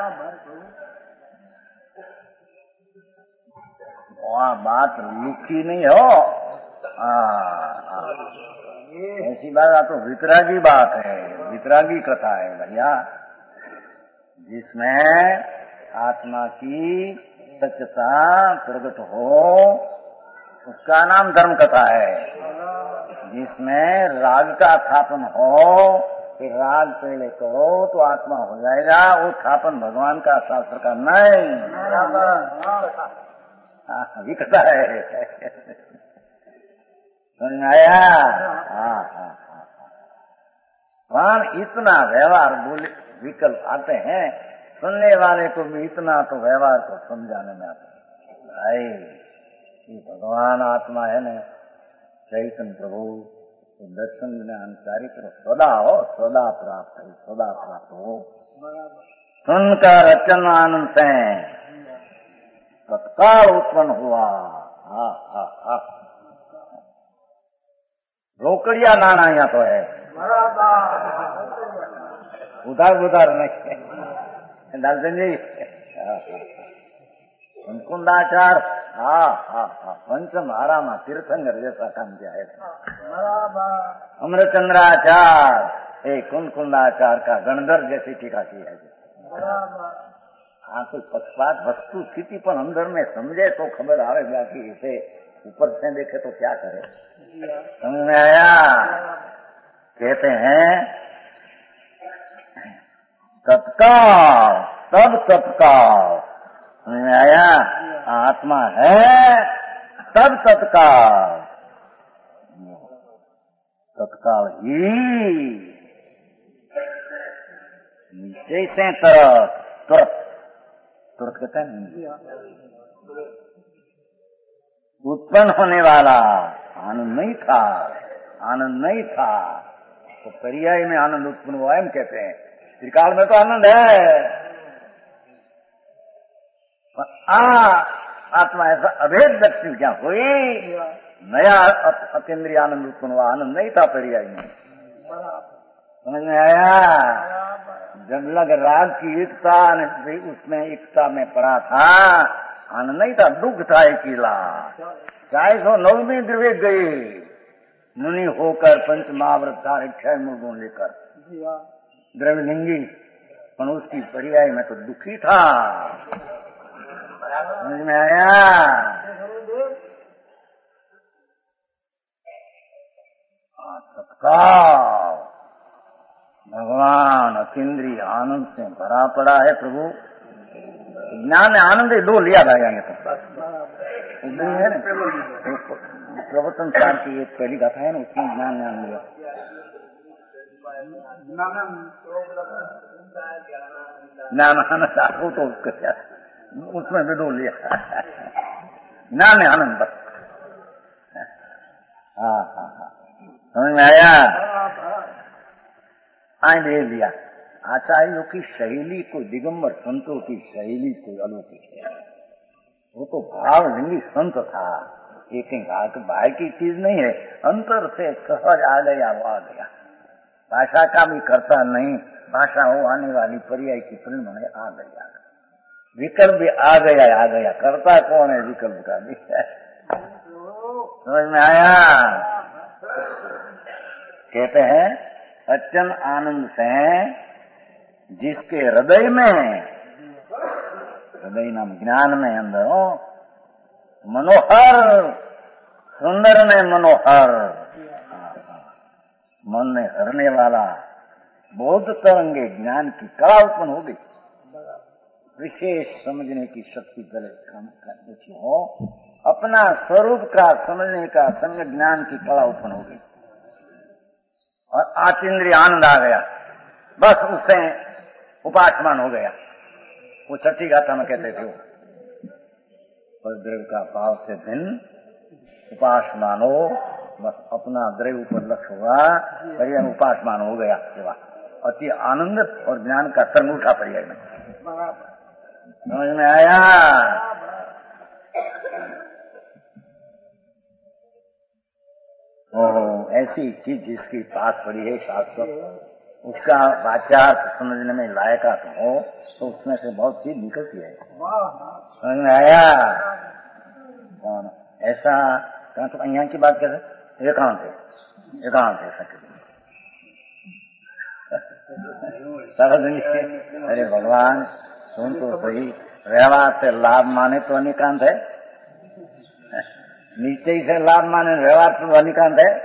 वहाँ बात लिखी नहीं हो, ऐसी बात तो वितरागी बात है, वितरागी कथा है भैया, जिसमें आत्मा की सत्यता प्रकट हो उसका नाम धर्म कथा है। जिसमें राग का स्थापन हो कि राग पहले करो तो आत्मा हो जाएगा, वो स्थापन भगवान का शास्त्र का नहीं, अभी कथा है। समझ में आया? वहां इतना व्यवहार बोले विकल्प आते हैं, सुनने वाले को भी इतना तो व्यवहार को समझाने में आता है कि भगवान आत्मा है न, चैतन्य प्रभु दर्शन ज्ञान चारित्र सदा हो, सदा प्राप्त है, सदा प्राप्त हो। सुनकर रचन आनंद से तत्काल उत्पन्न हुआ। रोकड़िया नाना यहाँ तो है, उधार उधार नहीं डालते जी। कुंकुंदाचार पंचम आरामा तीर्थंकर जैसा काम किया है। अमृतचंद्राचार एक कुंकुंदाचार का गणधर जैसी टीका की है। हाँ कोई पक्षपात वस्तु स्थिति पर अंदर में समझे तो खबर आवेगा कि इसे ऊपर से देखे तो क्या करे। समझ में आया? कहते हैं तत्काल तब तत्काल। समझ में आया? आत्मा है तब तत्काल, तत्काल ही नीचे से तरफ तुरंत तुरंत कहते हैं उत्पन्न होने वाला आनंद नहीं था, आनंद नहीं था तो पर्याय में आनंद उत्पन्न हुआ हम कहते हैं। त्रिकाल में तो आनंद है, आत्मा ऐसा अभेद दक्षिण क्या हुई, नया अतीन्द्रिय आनंद उत्पन्न हुआ, आनंद नहीं था पर्याय में। समझ में आया? जब लग राग की एकता उसमें एकता में पड़ा था, आनंद नहीं था, दुख था अकेला। 409वीं द्रव्य गई मुनि होकर पंच महाव्रत धारे 6 मूल लेकर द्रव्य लिंगी, पर उसकी पर्याय में तो दुखी था। समझ में आया? तत्काल भगवान अतीन्द्रिय आनंद से भरा पड़ा है प्रभु। ज्ञान ने आनंद दो लिया था यहाँ है ना, प्रवर्तन सार की एक पहली गाथा है ना, उसमें ज्ञान ज्ञान लिया। ज्ञान आनंद वो तो उसमें भी दो लिया, ज्ञान ने आनंद बस। समझ में आया? आए ले लिया, आचार्यों की शैली को, दिगंबर संतों की शैली को अलौकिक है। वो तो भावलिंगी संत था, एक बाहर की चीज नहीं है, अंतर से सहज आ गया वो आ गया। भाषा का भी करता नहीं, भाषा हो आने वाली पर्याय की फिल्म में आ गया, विकल्प भी आ गया, करता कौन है विकल्प का भी। समझ में आया? कहते हैं अत्यंत आनंद से जिसके हृदय नाम ज्ञान में अंदर मनोहर, सुंदर ने मनोहर, मन में हरने वाला बोध तरंगे ज्ञान की कला उत्पन्न हो गई। विशेष समझने की शक्ति पहले काम करनी हो, अपना स्वरूप का समझने का संग ज्ञान की कला उत्पन्न हो गई और आतिंद्रिय आनंद आ गया, बस उससे उपासमान हो गया। वो छठी गाथा में कहते थे, द्रव्य का भाव से भिन्न उपासमान हो, बस अपना द्रव्य ऊपर लक्ष्य हुआ, पर्याय उपासमान हो गया सेवा। अति आनंद और ज्ञान का तरंग उठा पर्याय में। समझ में आया? ऐसी चीज जिसकी पास पड़ी है शास्त्र, उसका वाचार्थ समझने में लायकात हो तो उसमें से बहुत चीज निकलती है। समझ में आया? ऐसा तो यहाँ की बात करे एकांत है अरे भगवान सुन तो सही, व्यवहार से लाभ माने तो अनिकांत है, नीचे से लाभ माने व्यवहार तो अनिकांत है।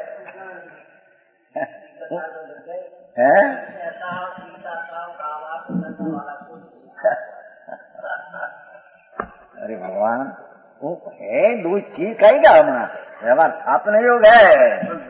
अरे भगवान वो है दो चीज कहेगा हमारा व्यवहार स्थापन योग है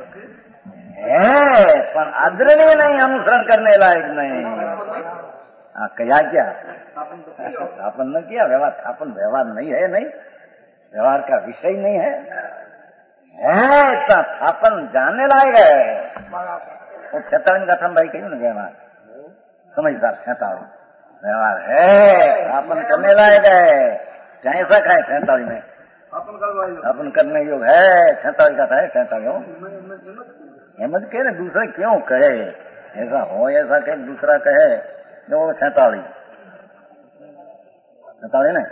पर आदरणीय नहीं, अनुसरण करने लायक नहीं। कया क्या स्थापन न किया, व्यवहार स्थापन व्यवहार नहीं है, नहीं व्यवहार का विषय नहीं है, इतना स्थापन जानने लायक है। वो 46 का थम भाई कही ना व्यवहार समझदार 46 व्यवहार है, स्थापन करने लायक है। चाहे ऐसा खाए 46 में अपन करने योग है, 46 का था 46 हेमंत कहे ना दूसरा क्यों कहे, ऐसा हो ऐसा कहे दूसरा कहे जो 46 ને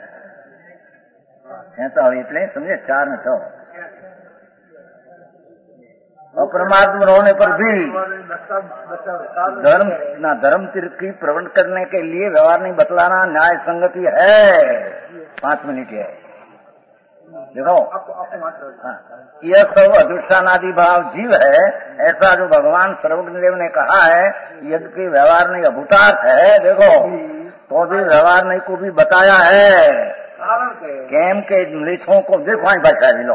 46 એટલે समझे 4 में 6 अप्रमाद होने पर भी धर्म तीर्थ की प्रवृत्ति करने के लिए व्यवहार नहीं बतलाना न्याय संगति है। 5 मिनट है देखो, यह सब अधिष्ठानादि भाव जीव है, ऐसा जो भगवान सर्वज्ञदेव ने कहा है। यद्यपि व्यवहार नहीं अभूतार्थ है, देखो तो भी व्यवहार नहीं को भी बताया है। केम के मृक्षों को देखो भाषा लो,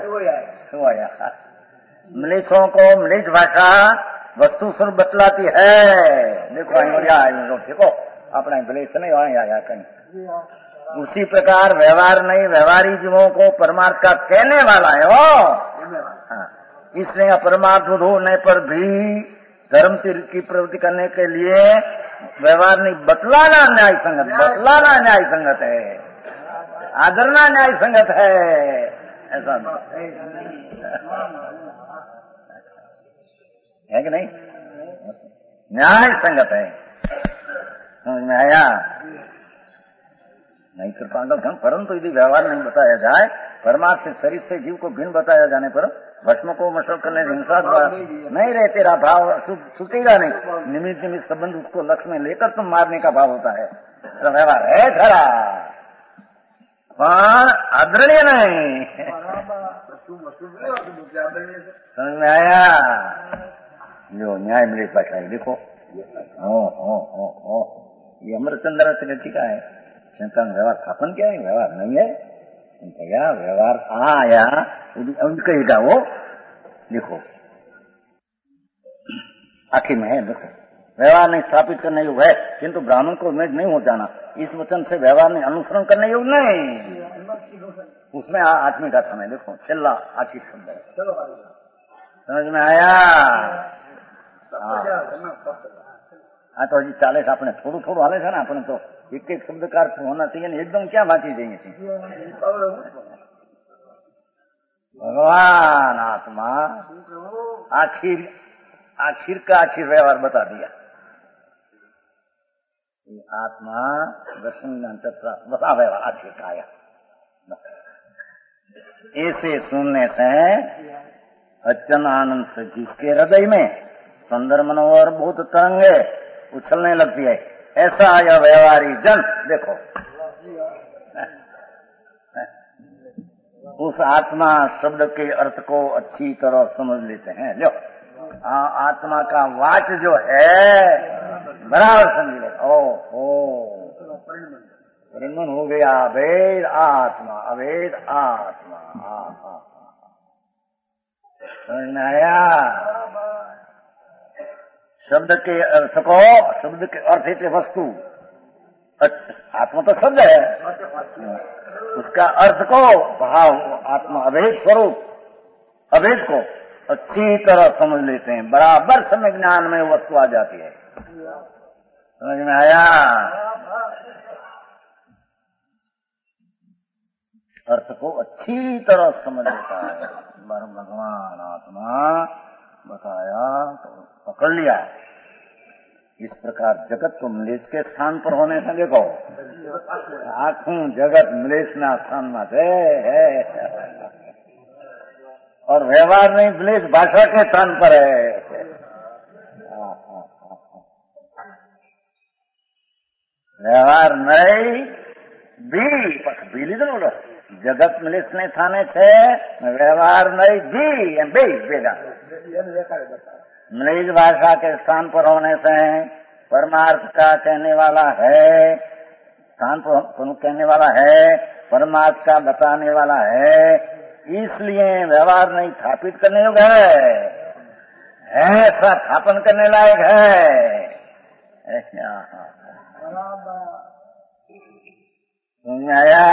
मृक्षों को मृक्ष भाषा वस्तु स्वरूप बतलाती है। देखो अपना मृक्ष नहीं आया कहीं, उसी प्रकार व्यवहार नहीं व्यवहारी जीवों को परमार्थ का कहने वाला है वो। इसलिए अपरमार्थ होने पर भी धर्म तीर्थ की प्रवृत्ति करने के लिए व्यवहार नहीं बतलाना न्याय संगत, बतलाना न्याय संगत है, आदरना न्याय संगत है। ऐसा है कि नहीं? न्याय संगत है। समझ में आया? नहीं कृपांगल धन, परंतु यदि व्यवहार नहीं बताया जाए, परमार्थ से शरीर से जीव को भिन्न बताया जाने पर भस्म को मशल करने हिंसा नहीं रहे, तेरा भाव छूटेगा नहीं। निमित्त निमित्त संबंध उसको लक्ष्य में लेकर तुम मारने का भाव होता है, तो व्यवहार है खरा पर आदरणीय नहीं। समझ में आया? जो न्याय मिले भाषा देखो, ये अमरचंद्र त्रिगति का है। संतान व्यवहार स्थापन क्या है? व्यवहार नहीं है भैया, व्यवहार आया कहेगा वो। देखो आखिर में है, देखो व्यवहार नहीं स्थापित करने योग है, किंतु ब्राह्मण को उम्मीद नहीं हो जाना, इस वचन से व्यवहार नहीं अनुसरण करने योग नहीं। उसमें आत्मी का समय देखो चिल्ला आखिर शब्द है। समझ में आया? આ તો હજી ચાલે છે, આપણે થોડું થોડું હાલે છે ને, આપણે તો એક એક શબ્દ કા અર્થ હોના चाहिए ને એકદમ ક્યાં વાંચી જઈએ છીએ. भगवान आत्मा आखिर का आखिर व्यवहार बता दिया. आत्मा दर्शन बता व्यवहार आखिर का आया. ऐसे सुनने से अत्यंत आनंद से जिसके हृदय में सुंदर मनोहर बहुत तरंगे उछलने लगती है, ऐसा यह व्यवहारी जन देखो उस आत्मा शब्द के अर्थ को अच्छी तरह समझ लेते हैं. लो आत्मा का वाच जो है बराबर समझ ले. ओ परिमन हो गया. अभेद आत्मा, अभेद आत्मा. समझ में आया? शब्द के अर्थ को, शब्द के अर्थ है वस्तु, आत्मा तो शब्द है, उसका अर्थ को भाव आत्मा अभेद स्वरूप, अभेद को अच्छी तरह समझ लेते हैं. बराबर समय ज्ञान में वस्तु आ जाती है. समझ में आया? अर्थ को अच्छी तरह समझ लेता है. भगवान आत्मा बताया तो पकड़ लिया. इस प्रकार जगत को मलेश के स्थान पर होने से देखो आखू जगत मलेश ना स्थान में है और व्यवहार नहीं मलेश भाषा के स्थान पर है. व्यवहार नहीं बी લીધું બોલો. જગત મલેશ ને થાને છે, વ્યવહાર नहीं बी बेगा मलेश भाषा के स्थान पर होने से परमार्थ का कहने वाला है, स्थान पर कहने वाला है, परमार्थ का बताने वाला है, इसलिए व्यवहार नहीं स्थापित करने योग्य है, ऐसा स्थापन करने लायक है. आया?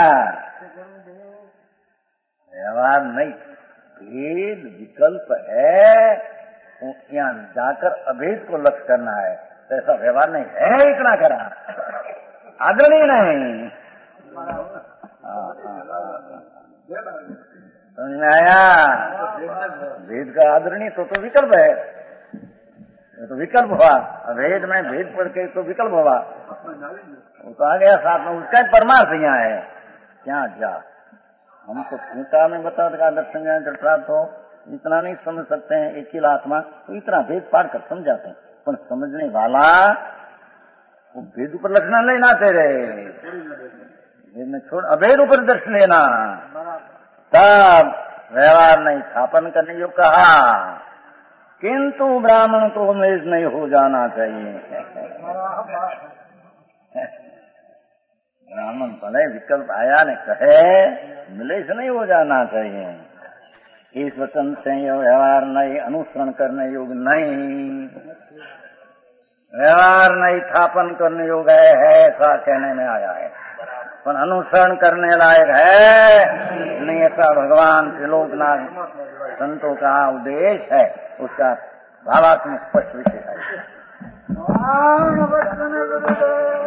व्यवहार नहीं भेद विकल्प है, यहाँ जाकर अभेद को लक्ष्य करना है. तो ऐसा व्यवहार नहीं है. इतना करा आदरणीय नहीं. समझ में आया? भेद का आदरणीय तो विकल्प है, तो विकल्प हुआ. अभेद में भेद पढ़ के तो विकल्प हुआ, वो तो आ गया साथ में. उसका परमार्थ यहाँ है. क्या जा हम तो गीता में बता देगा दर्शन ज्ञान प्राप्त हो, इतना नहीं समझ सकते हैं एक ही आत्मा, तो इतना भेद पार कर समझाते हैं. पर समझने वाला वो भेद ऊपर लक्षण लेना तेरे भेद में छोड़ अभेद ऊपर दर्शन लेना. तब व्यवहार नहीं स्थापन करने जो कहा, किंतु ब्राह्मण को मलेश नहीं हो जाना चाहिए. ब्राह्मण भले विकल्प आया ने कहे मलेश नहीं हो जाना चाहिए. इस वचन से यह व्यवहार नहीं अनुसरण करने योग्य नहीं, व्यवहार नहीं स्थापन करने योग्य है, ऐसा कहने में आया है. पर अनुसरण करने लायक है नहीं, ऐसा भगवान त्रिलोकनाथ संतों का उद्देश्य है. उसका भावात्मक स्पष्ट विषय है.